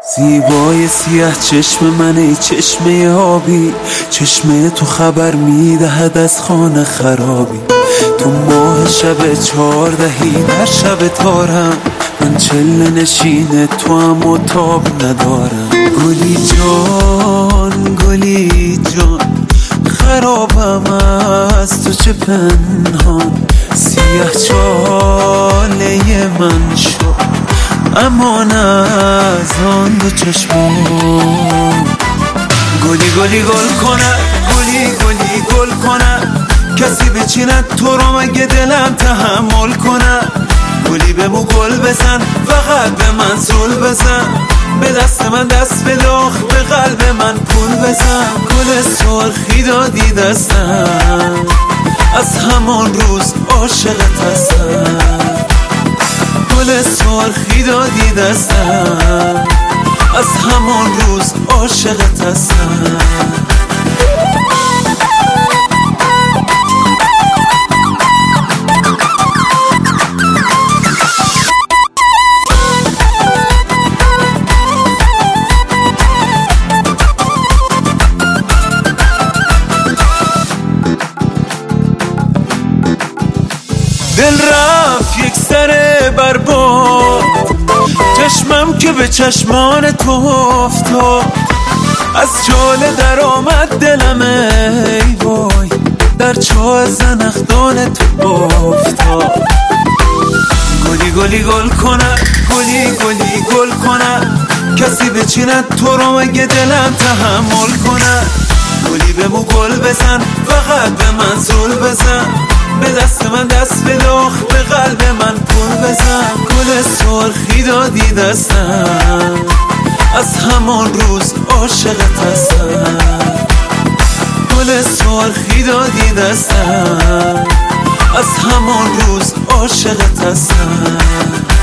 زیبای سیاه چشم من، ای چشمه آبی، چشمه تو خبر میدهد از خانه خرابی. تو ماه شب 14 در شب تارم، من چله نشین تو هم و تاب ندارم. گلی جان گلی جان، خرابم از تو چه پنهان. سیاه چاله من شد امان از آن دو چشمان. گلی گلی گل کند، گلی گلی گل کند، کسی بچیند تو رو مگه دلم تحمل کند. گلی به مو گل بزن، فقط به من زول بزن، به دست من دست بده، آخ به قلب من پول بزن. گل سرخی دادی دستم، از همان روز عاشقت هستم. گل سرخی دادی دستم، از همان روز عاشقت هستم. دل رفت یک سر برباد، چشمم که به چشمان تو افتاد. از چاله در آمد دلم ای وای، در چاه زنخدان تو افتاد. گلی گلی گل کند، گلی گلی گل کند، کسی بچیند تو رو مگه دلم تحمل کند. گلی به مو گل بزن، فقط به من زول بزن، به دست من دست بده، آخ به قلب من پول بزن. گل سرخی دادی دستم، از همان روز عاشقت هستم. گل سرخی دادی دستم، از همان روز عاشقت هستم.